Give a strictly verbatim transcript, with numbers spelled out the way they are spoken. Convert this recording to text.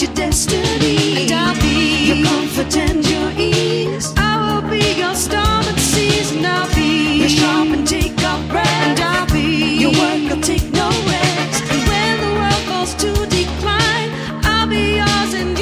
your destiny. And I'll be your comfort and your ease. I will be your storm and seas. And I'll be your sharp and take off breath. And I'll be your work, I'll take no rest. And when the world falls to decline, I'll be yours and